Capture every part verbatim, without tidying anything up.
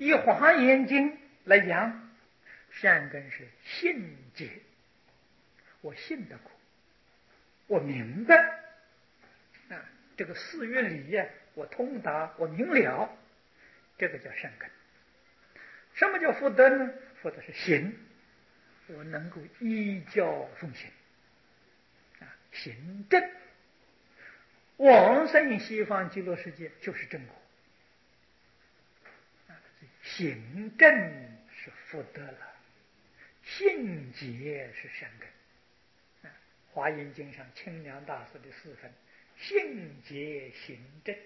以《华严经》来讲，善根是信解，我信得过，我明白啊，这个四蕴理呀，我通达，我明了，这个叫善根。什么叫福德呢？福德是行，我能够依教奉行啊，行正。往生西方极乐世界就是正果啊，行正是福德了，信解是善根啊。《华严经》上清凉大师的四分：信解行正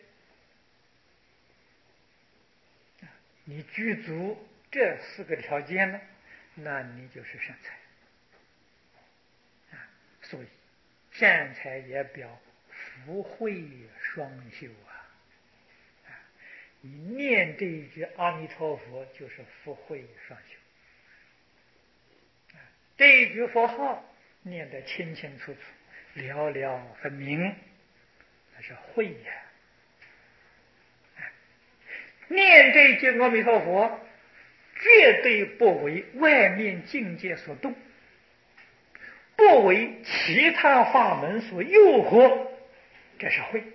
啊，你具足这四个条件呢，那你就是善财啊。所以善财也表福慧双修啊！啊，你念这一句阿弥陀佛，就是福慧双修。啊，这一句佛号念得清清楚楚、了了分明，那是慧呀！啊，念这一句阿弥陀佛，绝对不为外面境界所动，不为其他法门所诱惑。这是慧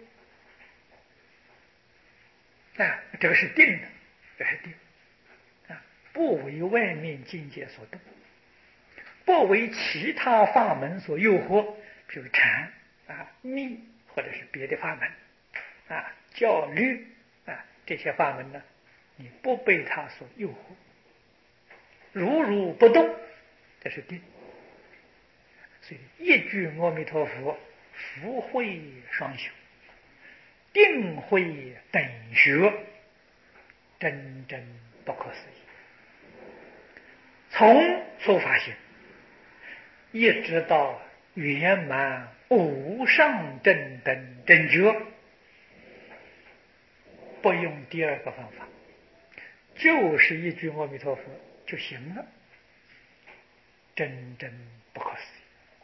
啊，这个是定的，这是定啊，不为外面境界所动，不为其他法门所诱惑，比如禅啊、密或者是别的法门啊、教律啊，这些法门呢，你不被它所诱惑，如如不动，这是定。所以一句阿弥陀佛，福慧双修，定慧等学，真真不可思议。从初发心一直到圆满无上正等正觉，不用第二个方法，就是一句阿弥陀佛就行了，真真不可思议。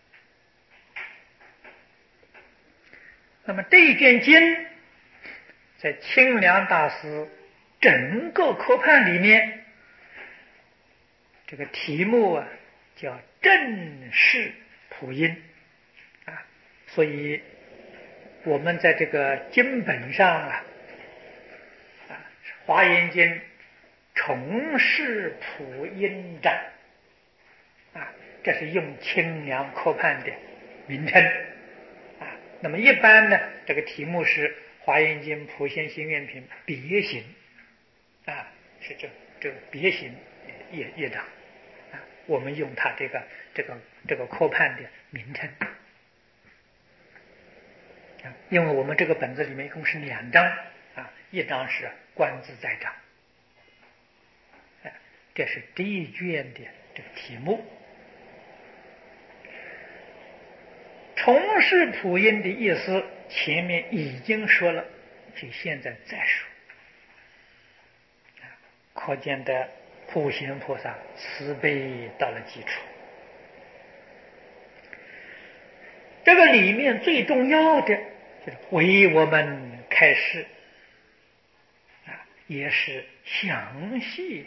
那么这一卷经在清凉大师整个科判里面，这个题目啊叫正式普音啊，所以我们在这个经本上啊啊《华严经》重释普音章啊，这是用清凉科判的名称啊。那么一般呢，这个题目是《华严经普贤行愿品别行》啊，是这这个别行业业障啊，我们用它这个这个这个科判的名称啊，因为我们这个本子里面一共是两章啊，一章是观自在章，啊，这是第一卷的这个题目。重释普音的意思前面已经说了，就现在再说，可见的普贤菩萨慈悲到了基础。这个里面最重要的就是为我们开示啊，也是详细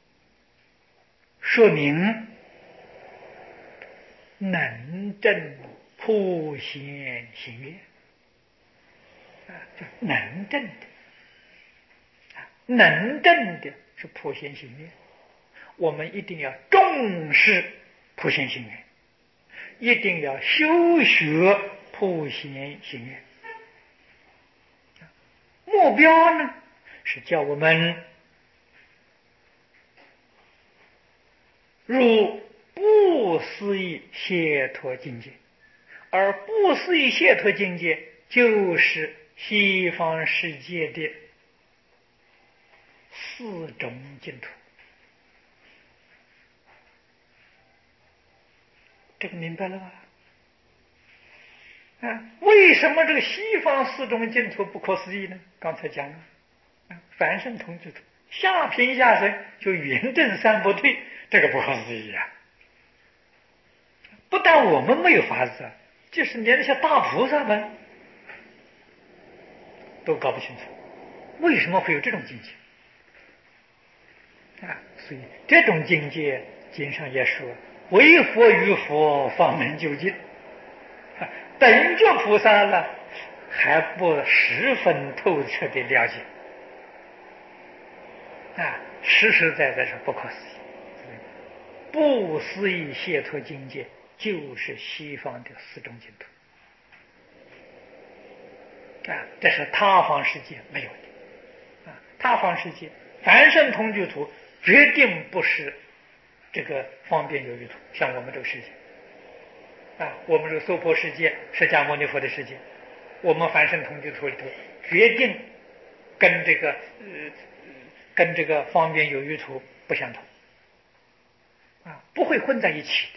说明能证普贤行愿啊，就能证的啊，能证的是普贤行愿，我们一定要重视普贤行愿，一定要修学普贤行愿。目标呢是叫我们入不思议解脱境界，而不思议解脱境界就是西方世界的四种净土。这个明白了吧？啊，为什么这个西方四种净土不可思议呢？刚才讲了，啊，凡圣同居土，下品下生就圆正三不退，这个不可思议啊！不但我们没有法子，就是连那些大菩萨们都搞不清楚，为什么会有这种境界？ 啊，所以这种境界，经上也说，为佛与佛方能究竟。啊，等觉菩萨了，还不十分透彻的了解。啊，实实在在是不可思议。不思议解脱境界，就是西方的四种净土。啊，这是他方世界没有的。啊，他方世界凡圣同居土决定不是这个方便有余土，像我们这个世界。啊，我们这个娑婆世界，释迦牟尼佛的世界，我们凡圣同居土里头，决定跟这个呃跟这个方便有余土不相同。啊，不会混在一起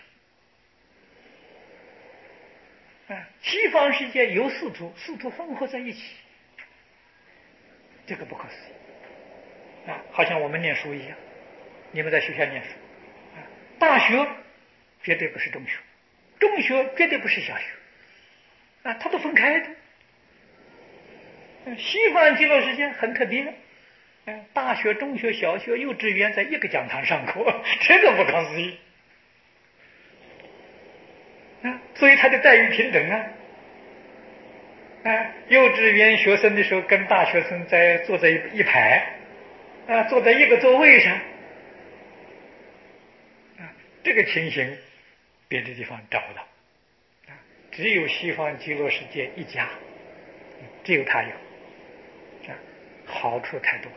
的。啊，西方世界有四土，四土混合在一起，这个不可思议。啊，好像我们念书一样，你们在学校念书，啊，大学绝对不是中学，中学绝对不是小学，啊，它都分开的。西方极乐世界很特别，啊，大学、中学、小学、幼稚园在一个讲堂上课，这个不可思议。啊，所以他的待遇平等啊！啊，幼稚园学生的时候跟大学生在坐在一一排，啊，坐在一个座位上，啊，这个情形别的地方找不到，啊，只有西方极乐世界一家，只有他有，啊，好处太多了。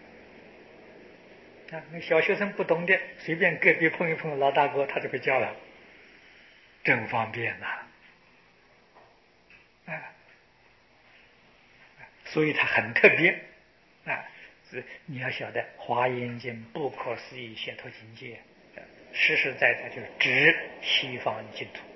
啊，那小学生不懂的，随便隔壁碰一碰老大哥，他就会教了。真方便呐！啊，所以它很特别啊！你要晓得，《华严经》不可思议解脱境界，实实在在就是指西方净土。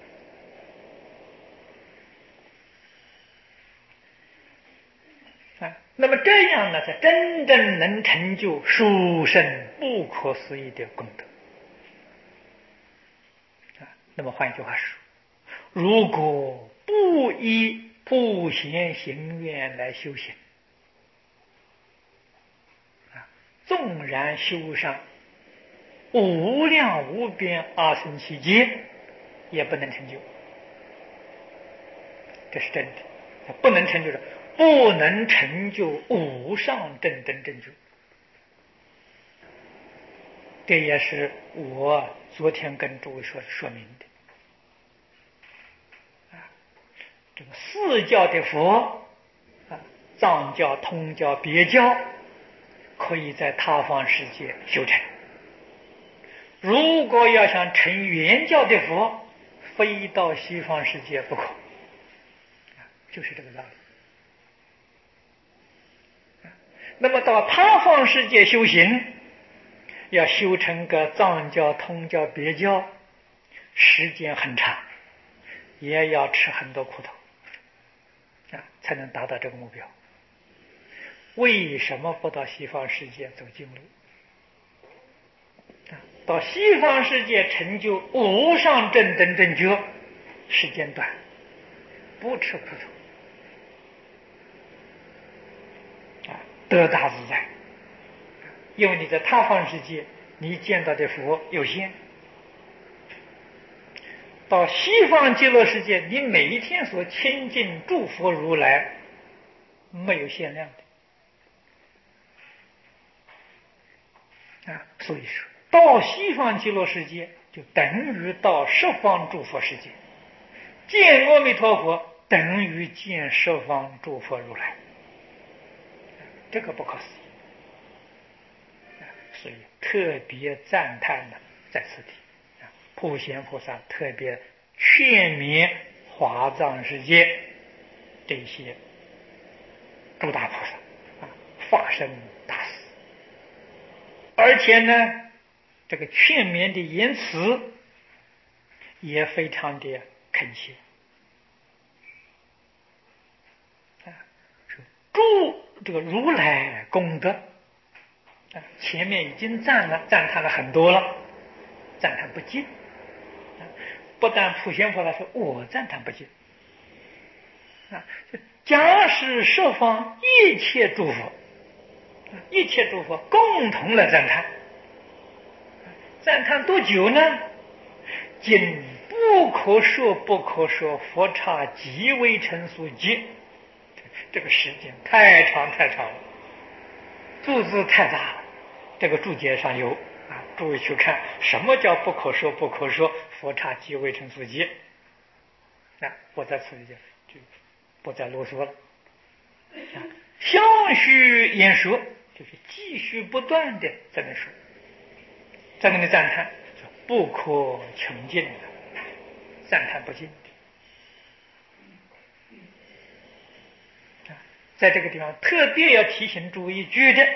啊，那么这样呢，才真正能成就殊胜不可思议的功德。啊，那么换句话说，如果不依不贤行愿来修行，啊，纵然修上无量无边阿僧祇劫，也不能成就。这是真的，不能成就的，不能成就无上正等正觉。这也是我昨天跟诸位说说明的。这个四教的佛啊，藏教、通教、别教，可以在他方世界修成。如果要想成原教的佛，非到西方世界不可，就是这个道理。那么到他方世界修行，要修成个藏教、通教、别教，时间很长，也要吃很多苦头。啊，才能达到这个目标。为什么不到西方世界走近路？啊，到西方世界成就无上正等正觉，时间短，不吃苦头，啊，得大自在。因为你在他方世界，你见到的佛有限；到西方极乐世界，你每一天所亲近诸佛如来，没有限量的啊。所以说，到西方极乐世界就等于到十方诸佛世界，见阿弥陀佛等于见十方诸佛如来，这个不可思议。所以特别赞叹的在此地。普贤菩萨特别劝勉华藏世界这些诸大菩萨啊，发生大事，而且呢，这个劝勉的言辞也非常的恳切啊，说诸这个如来功德啊，前面已经赞了赞叹了很多了，赞叹不尽。不但普贤菩萨说我赞叹不尽啊，假使十方一切诸佛，一切诸佛共同来赞叹赞叹多久呢？今不可说不可说，佛刹即为成所记。这个时间太长太长了，注字太大了。这个注解上有啊，诸位去看什么叫不可说不可说，佛刹即为成所记。那我在此就就不再啰嗦了。啊，相续言说就是继续不断的在那说，在那里赞叹，不可穷尽的，赞叹不尽。啊，在这个地方特别要提醒诸位一句的，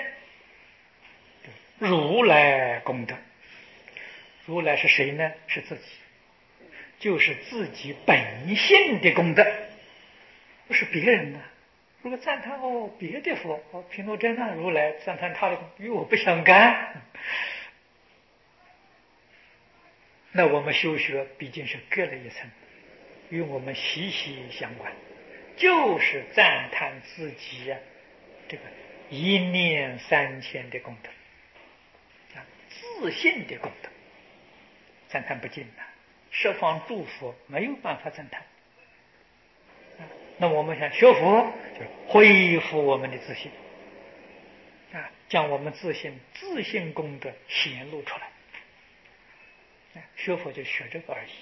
如来功德。如来是谁呢？是自己，就是自己本性的功德，不是别人的。如果赞叹哦别的佛，哦毗卢遮那如来赞叹他的功德，与我不相干，那我们修学毕竟是隔了一层，与我们息息相关，就是赞叹自己呀、啊，这个一念三千的功德啊，自信的功德，赞叹不尽呐、啊，十方诸佛没有办法赞叹。那我们想学佛，就恢复我们的自信啊，将我们自信自信功德显露出来。啊，学佛就学这个而已。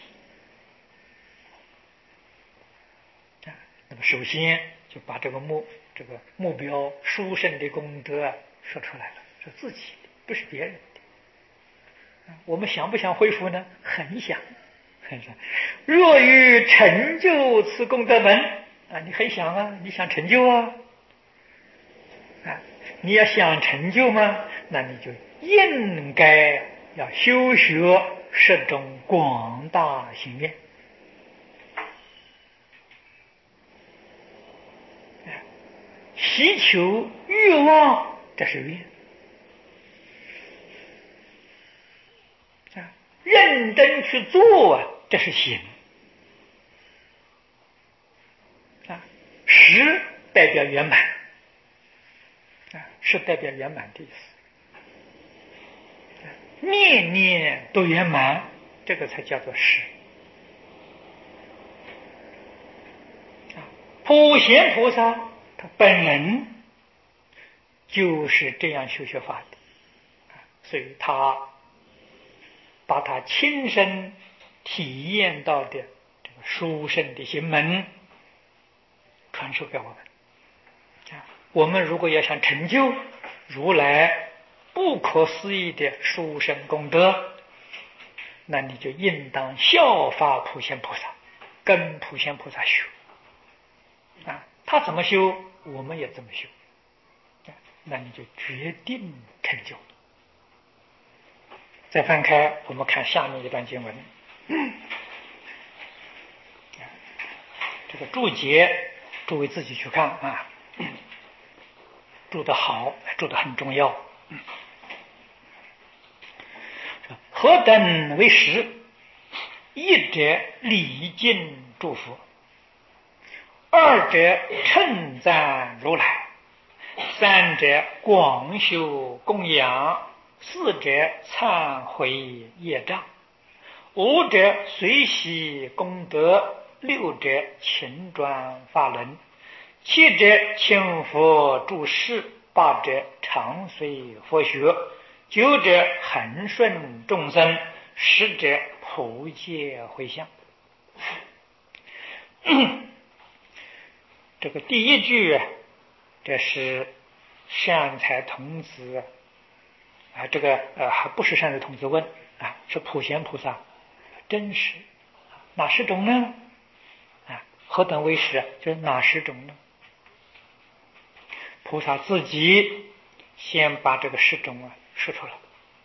啊，那么首先就把这个目这个目标殊胜的功德啊说出来了，是自己的，不是别人的。啊，我们想不想恢复呢？很想，很想。若欲成就此功德门。啊，你很想啊，你想成就啊，啊，你要想成就吗？那你就应该要修学十种广大行愿。祈求欲望，这是愿啊；认真去做啊，这是行。十代表圆满啊，是代表圆满的意思。念念都圆满，这个才叫做十。啊，普贤菩萨他本人就是这样修学法的，啊，所以他把他亲身体验到的这个殊胜的行门传授给我们。啊，我们如果要想成就如来不可思议的殊胜功德，那你就应当效法普贤菩萨，跟普贤菩萨修。啊，他怎么修，我们也这么修。啊，那你就决定成就。再翻开，我们看下面一段经文。这个注解，诸位自己去看啊，注得好，注得很重要。何等为十？一者礼敬祝福，二者称赞如来，三者广修供养，四者忏悔业障，五者随喜功德，六者勤转法轮，七者请佛住世，八者常随佛学，九者恒顺众生，十者普界回向。这个第一句啊，这是善财童子啊，这个呃还不是善财童子问啊，是普贤菩萨真实哪十种呢？啊，何等为十？就是哪十种呢？菩萨自己先把这个十种啊说出来，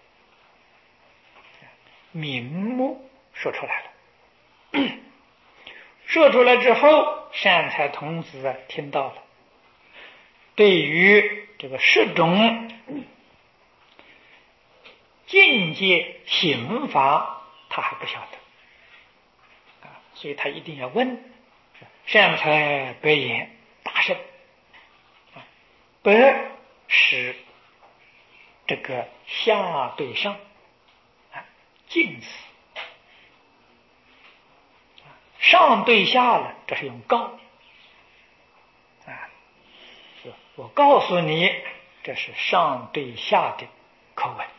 名目说出来了。说出来之后，善财童子啊听到了，对于这个十种境界刑罚他还不晓得啊，所以他一定要问。善财白言大圣啊，白是这个下对上啊， 近似，上对下了，这是用告啊。我告诉你，这是上对下的口吻。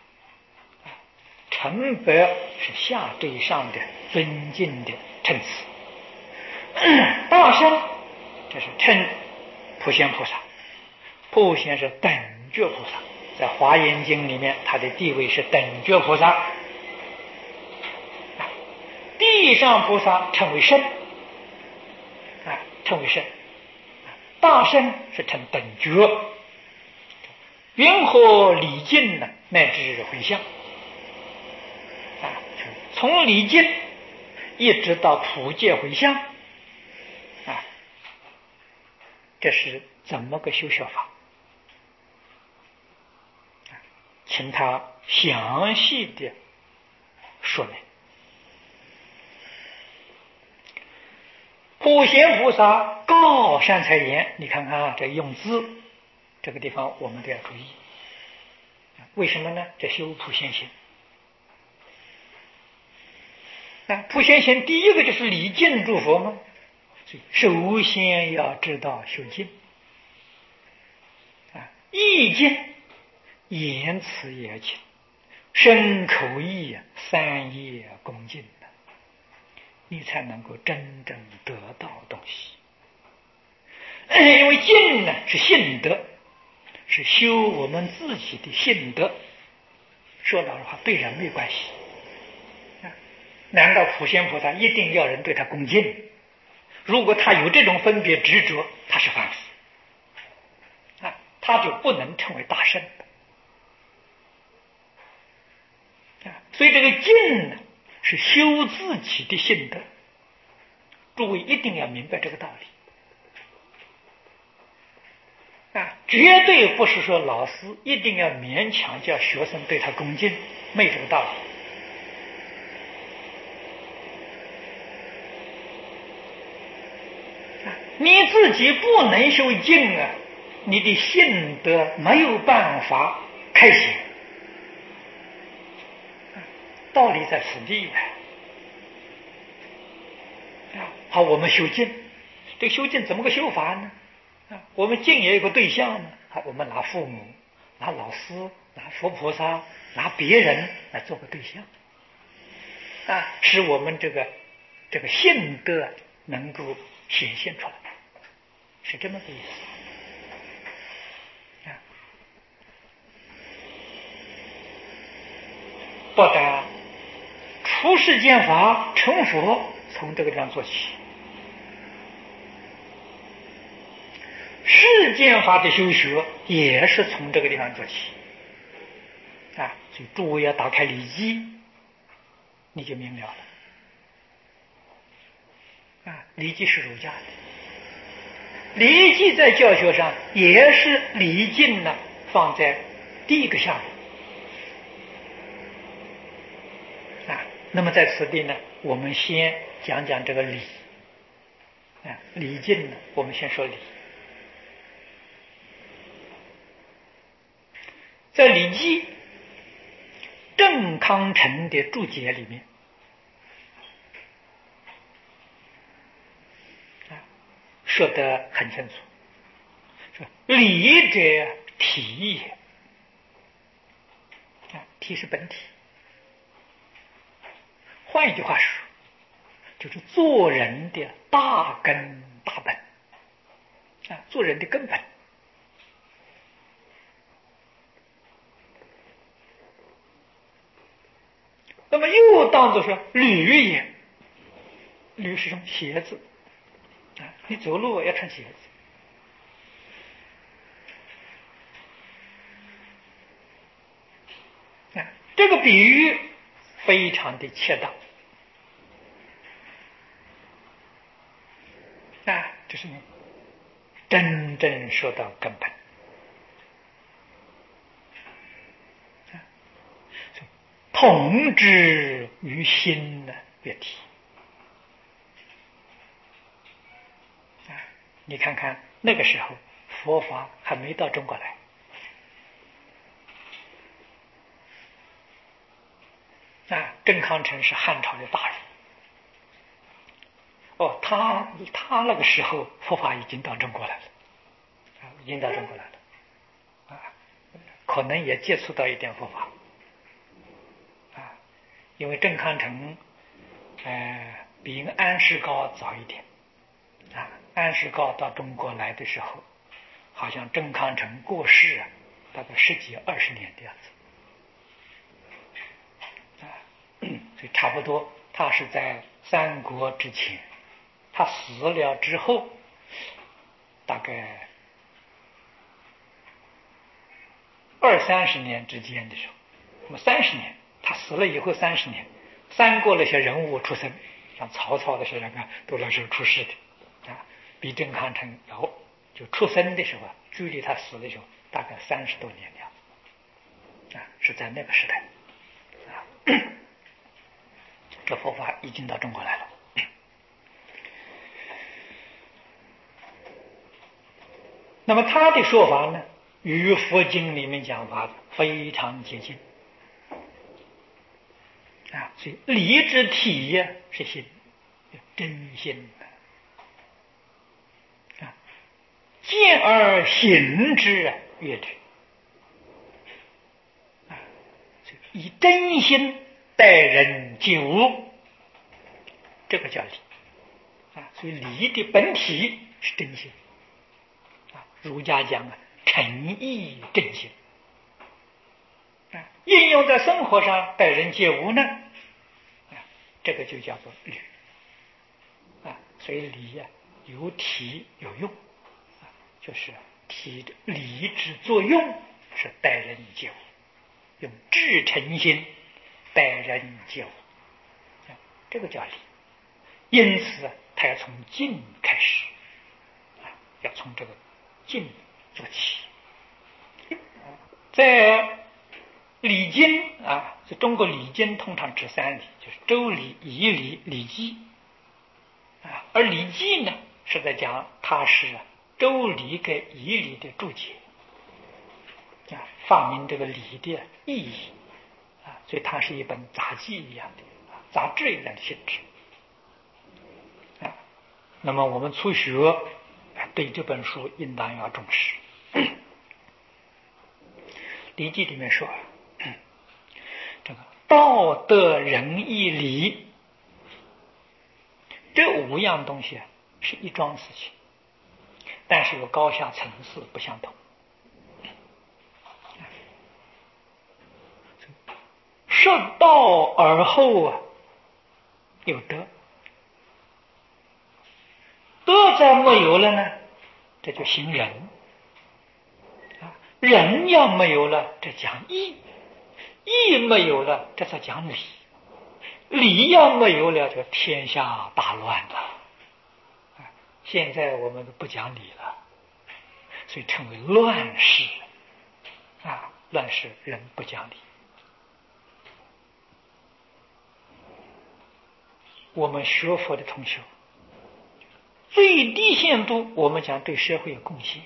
承白是下对上的尊敬的称词。大圣，这是称普贤菩萨。普贤是等觉菩萨，在《华严经》里面，他的地位是等觉菩萨。地上菩萨称为圣，啊，称为圣。大圣是称等觉，云何礼敬呢？乃至回向，啊，从礼敬一直到普界回向，啊，这是怎么个修学法？请他详细的说明。普贤菩萨告善财言，你看看啊，这用字这个地方我们都要注意。为什么呢？这修普贤行。那普贤行第一个就是礼敬诸佛嘛，所以首先要知道修敬啊，意敬言辞也敬，身口意三业恭敬的，你才能够真正得到东西。因为敬呢是信德，是修我们自己的信德。说老实话，对人没关系。难道普贤菩萨一定要人对他恭敬？如果他有这种分别执着，他是凡夫啊，他就不能成为大圣的啊。所以这个敬呢，是修自己的信德。诸位一定要明白这个道理啊，绝对不是说老师一定要勉强叫学生对他恭敬，没这个道理。你自己不能修敬啊，你的信德没有办法开显，道理在此地啊。好，我们修敬，这个修敬怎么个修法呢？啊，我们敬也有个对象呢。好，我们拿父母、拿老师、拿佛菩萨、拿别人来做个对象啊，使我们这个这个信德能够显现出来。是这么个意思啊！不但出世间法成佛，从这个地方做起；世间法的修学也是从这个地方做起啊！所以诸位要打开礼记，你就明了了啊！礼记是儒家的。礼记在教学上也是礼敬呢，放在第一个项目啊。那么在此地呢，我们先讲讲这个礼啊，礼敬呢，我们先说礼。在礼记郑康成的注解里面说得很清楚，说礼者体也，啊，体是本体。换一句话说，就是做人的大根大本，啊，做人的根本。那么又当作说履也，履是什么？鞋子。你走路要穿鞋子啊，这个比喻非常的恰当啊，这是你真正说到根本啊，统之于心呢，别提。你看看那个时候佛法还没到中国来啊，郑康成是汉朝的大人。哦，他他那个时候佛法已经到中国来了，啊，已经到中国来了，啊，可能也接触到一点佛法，啊，因为郑康成，呃，比安世高早一点，啊，安世高到中国来的时候，好像郑康成过世啊，大概十几二十年的样子，啊，所以差不多他是在三国之前。他死了之后，大概二三十年之间的时候，那么三十年，他死了以后三十年，三国那些人物出生，像曹操那些人啊，都那时候出世的啊，比郑康成有就出生的时候，距离他死的时候大概三十多年的样子啊，是在那个时代啊，这佛法已经到中国来了。那么他的说法呢，与佛经里面讲法非常接近啊，所以理之体呀是心，真心啊，见而行之啊，悦之啊，以真心待人接物，这个叫理啊，所以理的本体是真心。儒家讲啊，诚意正心啊，应用在生活上待人接物呢，啊，这个就叫做理啊。所以理呀、啊，有体有用啊，就是体的理之作用是待人接物，用至诚心待人接物，啊，这个叫理。因此，他要从静开始啊，要从这个静做起。在礼经啊，在中国礼经通常指三礼，就是周礼、仪礼、礼记啊。而礼记呢，是在讲它是周礼跟仪礼的注解啊，发明这个礼的意义啊，所以它是一本杂记一样的啊，杂志一样的性质啊。那么我们初学对这本书应当要重视。礼记里面说，这个道德仁义礼这五样东西是一桩事情，但是有高下层次不相同。顺道而后啊，有德，德再没有了呢，这就行仁啊，仁要没有了，这讲义，义没有了，这才讲礼，礼要没有了，就天下大乱了。现在我们不讲理了，所以称为乱世啊，乱世人不讲理。我们学佛的同学，最低限度我们讲对社会有贡献，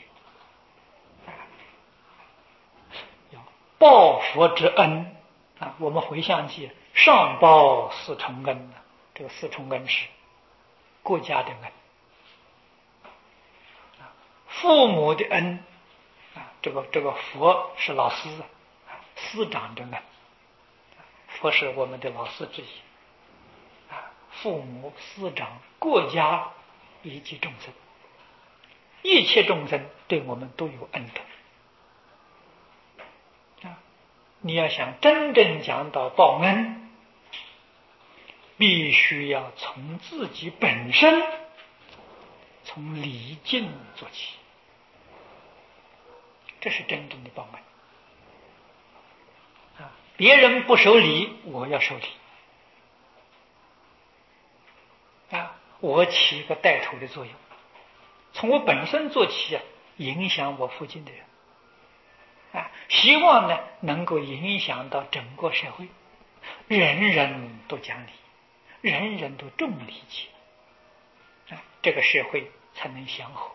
要报佛之恩啊。我们回向记上报四重恩，这个四重恩是国家的恩，父母的恩啊，这个这个佛是老师啊，师长的恩，佛是我们的老师之一啊，父母、师长、国家以及众生，一切众生对我们都有恩德啊。你要想真正讲到报恩，必须要从自己本身，从礼敬做起，这是真正的报恩啊！别人不守礼，我要守礼啊！我起一个带头的作用，从我本身做起啊，影响我附近的人啊，希望呢能够影响到整个社会，人人都讲理，人人都重礼节啊，这个社会才能祥和。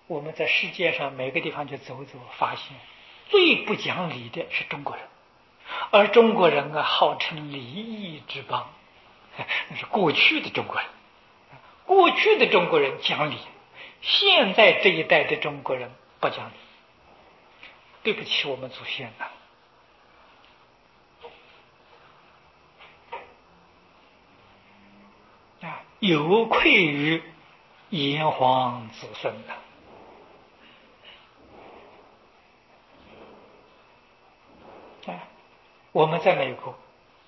我们在世界上每个地方去走走，发现最不讲理的是中国人，而中国人啊，号称礼义之邦，那是过去的中国人。过去的中国人讲理，现在这一代的中国人不讲理。对不起，我们祖先呐！啊，有愧于炎黄子孙呐！啊，我们在美国，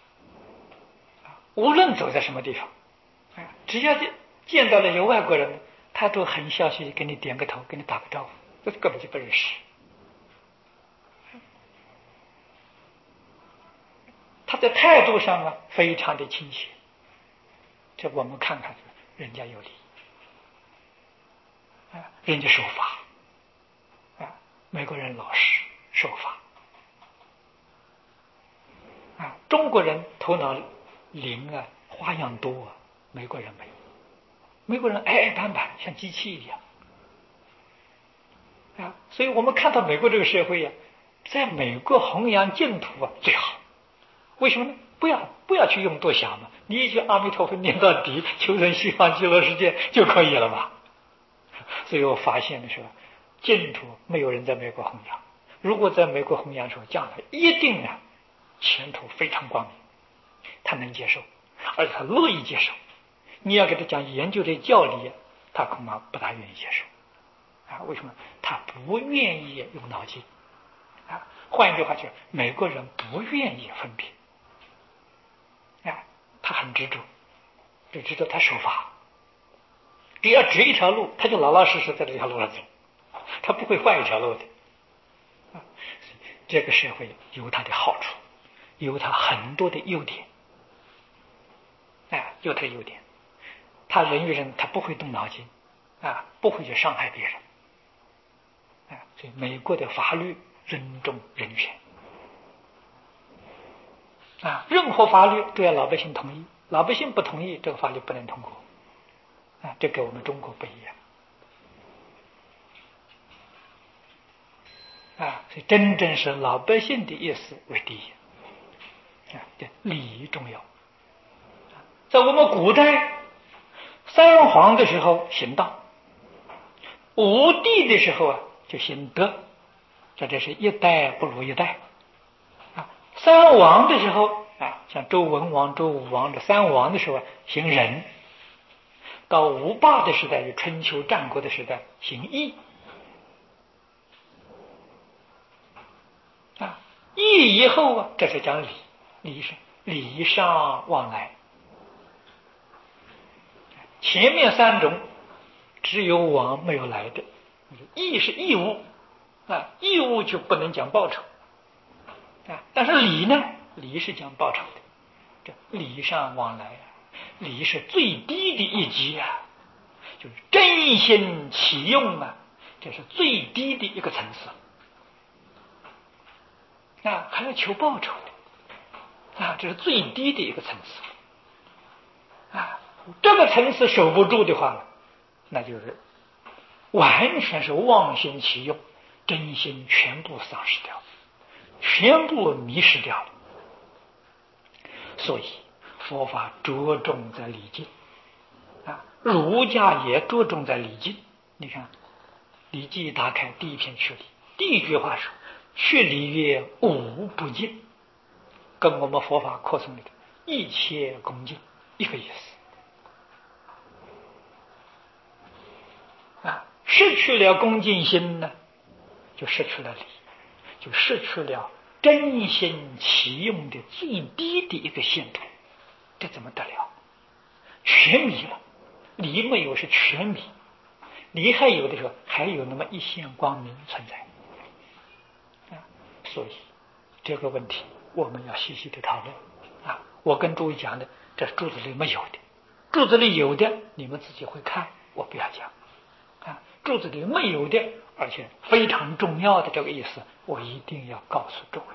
无论走在什么地方，啊，只要见见到了有外国人，他都很笑嘻嘻给你点个头，给你打个招呼，这根本就不认识。他在态度上啊，非常的亲切。这我们看看，人家有礼，啊，人家守法，啊，美国人老实守法，啊，中国人头脑灵啊，花样多啊，美国人没有，美国人矮矮板板，像机器一样，啊，所以我们看到美国这个社会啊，在美国弘扬净土啊最好。为什么呢？不要不要去用多想嘛，你一句阿弥陀佛念到底，求生西方极乐世界就可以了嘛。所以我发现的时候，净土没有人在美国弘扬，如果在美国弘扬的时候，将来一定啊前途非常光明，他能接受，而且他乐意接受。你要给他讲研究这教理，他恐怕不大愿意接受啊。为什么？他不愿意用脑筋啊。换一句话就是，美国人不愿意分别。啊，他很执着，就知道他守法，只要指一条路，他就老老实实在这条路上走，他不会换一条路的。啊，这个社会有它的好处，有它很多的优点，啊，有它的优点。他人与人他不会动脑筋，啊，不会去伤害别人，啊，所以美国的法律尊重人权。啊，任何法律都要老百姓同意，老百姓不同意，这个法律不能通过。啊，这跟我们中国不一样。啊，所以真正是老百姓的意思为第一。啊，这礼仪重要。在我们古代，三皇的时候行道，五帝的时候啊就行德，这这是一代不如一代。三王的时候啊，像周文王、周武王这三王的时候啊，行仁；到吴霸的时代，就春秋战国的时代，行义。啊，义以后啊，这是讲礼，礼是礼尚往来。前面三种只有往没有来的，义是义务啊，义务就不能讲报酬。啊，但是礼呢？礼是讲报酬的，这礼尚往来啊，礼是最低的一级啊，就是真心启用啊，这是最低的一个层次啊，还要求报酬的啊，这是最低的一个层次啊，这个层次守不住的话，那就是完全是妄心启用，真心全部丧失掉。全部迷失掉了，所以佛法着重在礼敬啊，儒家也着重在礼敬。你看《礼记》一打开，第一篇去礼，第一句话是“去礼曰无不敬”，跟我们佛法课程里的一切恭敬一个意思啊。失去了恭敬心呢，就失去了礼。就失去了真心启用的最低的一个限度，这怎么得了？全迷了，理没有是全迷，理还有的时候还有那么一线光明存在啊。所以这个问题我们要细细的讨论啊。我跟诸位讲的，这是柱子里没有的，柱子里有的你们自己会看，我不要讲啊。柱子里没有的，而且非常重要的这个意思，我一定要告诉诸位。